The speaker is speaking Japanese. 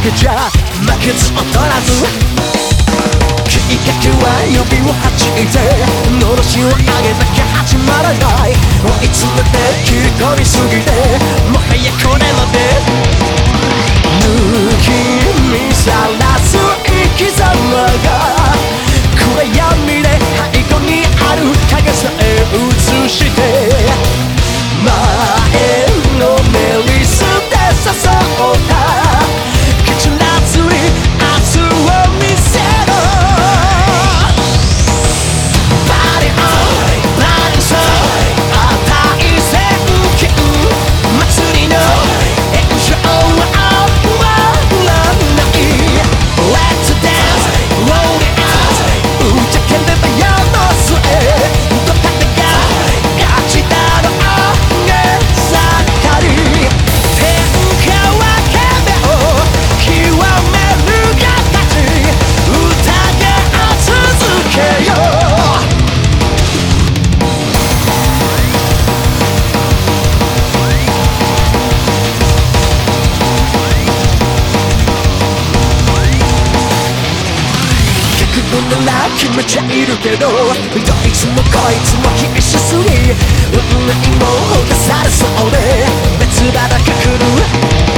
けじゃ負けず劣らずきっかけは指をはじいてのろしを上げなきゃ始まらない追い詰めて切り込みすぎてもはやこれまで抜き見さらす生き様が暗闇で背後にある影さえ映して前のメリスで誘った蹴散らずに明日を見せろバリオンバリソー値千金祭りの炎上は終わらない Let's dance roll it out うちゃければ世の末どたてが勝ちだろう決めちゃいるけどどいつもこいつも必死すぎ運命もほだされそうで別腹が来る